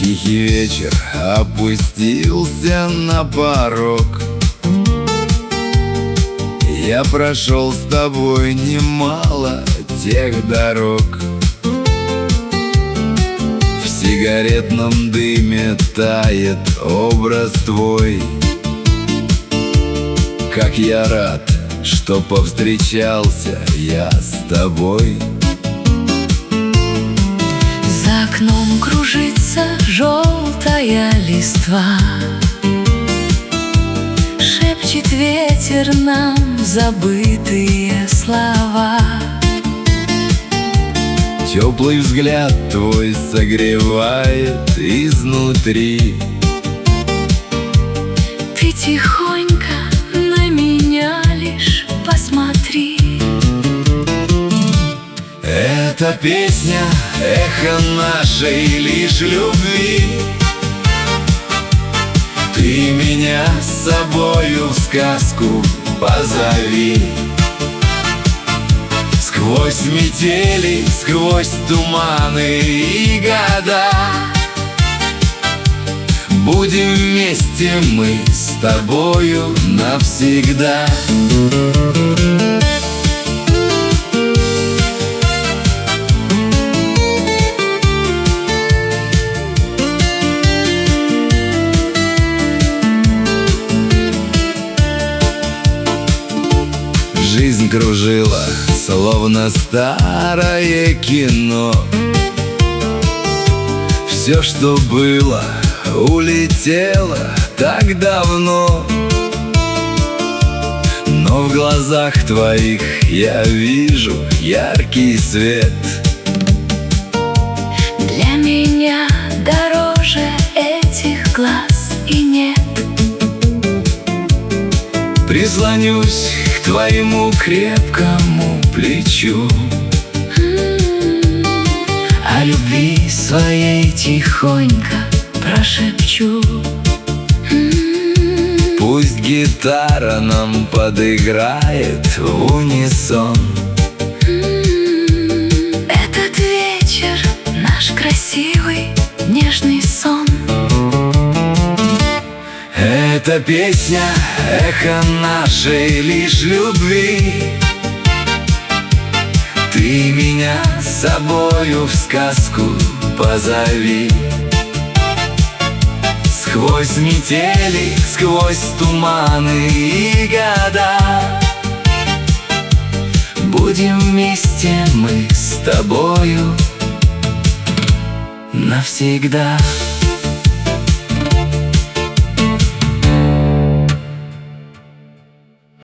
Тихий вечер опустился на порог. Я прошел с тобой немало тех дорог. В сигаретном дыме тает образ твой. Как я рад, что повстречался я с тобой. За окном кружится желтая листва, шепчет ветер нам забытые слова. Теплый взгляд твой согревает изнутри. Ты тихонько на меня лишь посмотри. Эта песня — эхо нашей лишь любви. Ты меня с собою в сказку позови. Сквозь метели, сквозь туманы и года будем вместе мы с тобою навсегда. Жизнь кружила, словно старое кино. Все, что было, улетело так давно. Но в глазах твоих я вижу яркий свет. Для меня дороже этих глаз и нет. Прислонюсь к твоему крепкому плечу, О любви своей тихонько прошепчу. пусть гитара нам подыграет в унисон. Этот вечер наш красивый нежный сон. Эта песня — эхо нашей лишь любви. Ты меня с собою в сказку позови. Сквозь метели, сквозь туманы и года будем вместе мы с тобою навсегда.